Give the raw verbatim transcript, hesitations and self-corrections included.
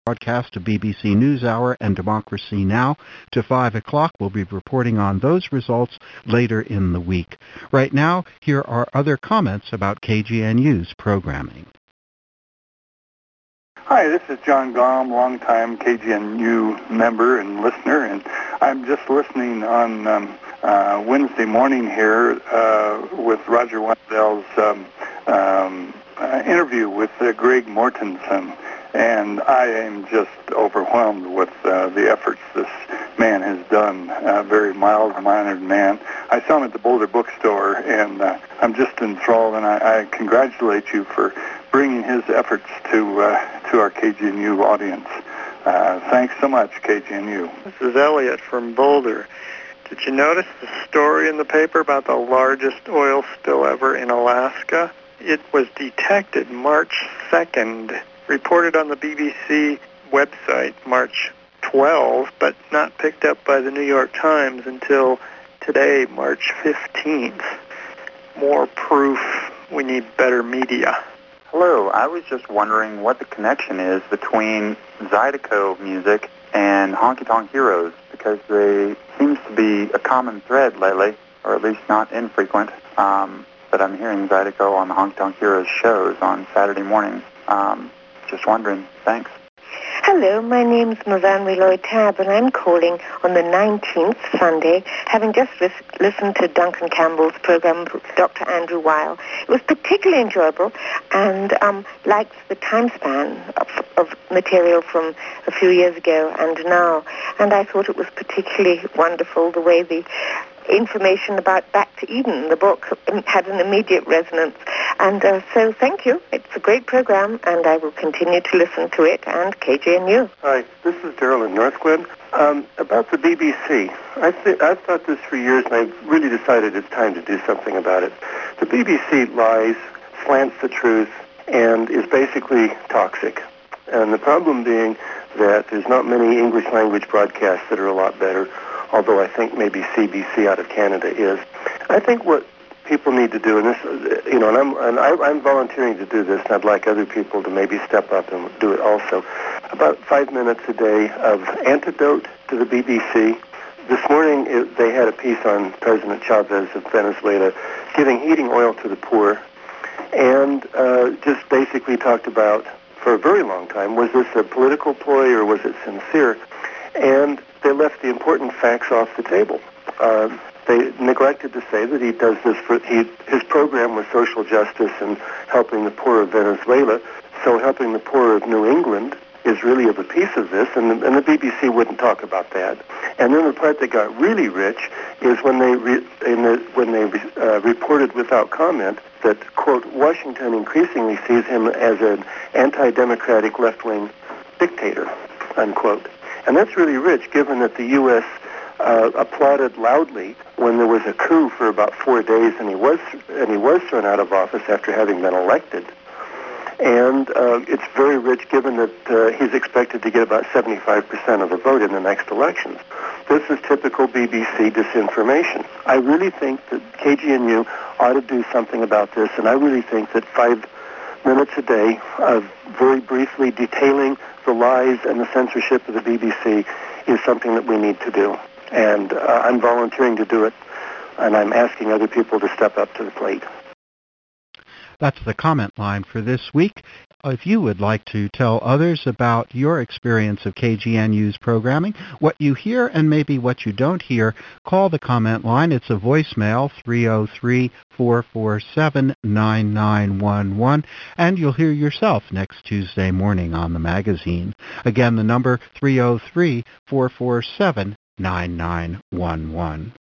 broadcast of B B C NewsHour and Democracy Now! To five o'clock. We'll be reporting on those results later in the week. Right now, here are other comments about K G N U's programming. Hi, this is John Gom, longtime K G N U member and listener, and I'm just listening on um, uh, Wednesday morning here uh, with Roger Wendell's um, um, uh, interview with uh, Greg Mortensen, and I am just overwhelmed with uh, the efforts this man has done. A very mild-mannered man. I saw him at the Boulder Bookstore, and uh, I'm just enthralled, and I, I congratulate you for bringing his efforts to uh, to our K G N U audience. Uh, thanks so much, K G N U. This is Elliot from Boulder. Did you notice the story in the paper about the largest oil spill ever in Alaska? It was detected March second, reported on the B B C website March twelfth, but not picked up by the New York Times until today, March fifteenth. More proof. We need better media. Hello, I was just wondering what the connection is between Zydeco music and Honky Tonk Heroes, because they seems to be a common thread lately, or at least not infrequent. Um, but I'm hearing Zydeco on the Honky Tonk Heroes shows on Saturday mornings. Um, just wondering. Thanks. Hello, my name's Mavandri Lloyd Tabb, and I'm calling on the nineteenth, Sunday, having just lis- listened to Duncan Campbell's program with Doctor Andrew Weil. It was particularly enjoyable, and um, liked the time span of, of material from a few years ago and now, and I thought it was particularly wonderful the way the information about Back to Eden, the book, had an immediate resonance. And uh, so thank you. It's a great program, and I will continue to listen to it and K G N U. Hi, this is Daryl in North Glen. Um, about the B B C, I th- I've thought this for years, and I've really decided it's time to do something about it. The B B C lies, slants the truth, and is basically toxic. And the problem being that there's not many English language broadcasts that are a lot better, although I think maybe C B C out of Canada is. I think what people need to do, and this, you know, and I'm and I, I'm volunteering to do this, and I'd like other people to maybe step up and do it also. About five minutes a day of antidote to the B B C. This morning it, they had a piece on President Chavez of Venezuela giving heating oil to the poor, and uh, just basically talked about, for a very long time, was this a political ploy or was it sincere? And they left the important facts off the table. Uh, they neglected to say that he does this for, he, his program was social justice and helping the poor of Venezuela, so helping the poor of New England is really of a piece of this, and the, and the B B C wouldn't talk about that. And then the part that got really rich is when they re, in the, when they re, uh, reported without comment that, quote, Washington increasingly sees him as an anti-democratic left-wing dictator, unquote. And that's really rich, given that the U S uh, applauded loudly when there was a coup for about four days, and he was and he was thrown out of office after having been elected. And uh, it's very rich, given that uh, he's expected to get about seventy-five percent of the vote in the next elections. This is typical B B C disinformation. I really think that K G N U ought to do something about this, and I really think that five minutes a day of very briefly detailing the lies and the censorship of the B B C is something that we need to do. And uh, I'm volunteering to do it, and I'm asking other people to step up to the plate. That's the comment line for this week. If you would like to tell others about your experience of K G N U's programming, what you hear and maybe what you don't hear, call the comment line. It's a voicemail, three oh three, four four seven, nine nine one one, and you'll hear yourself next Tuesday morning on the magazine. Again, the number three oh three, four four seven, nine nine one one.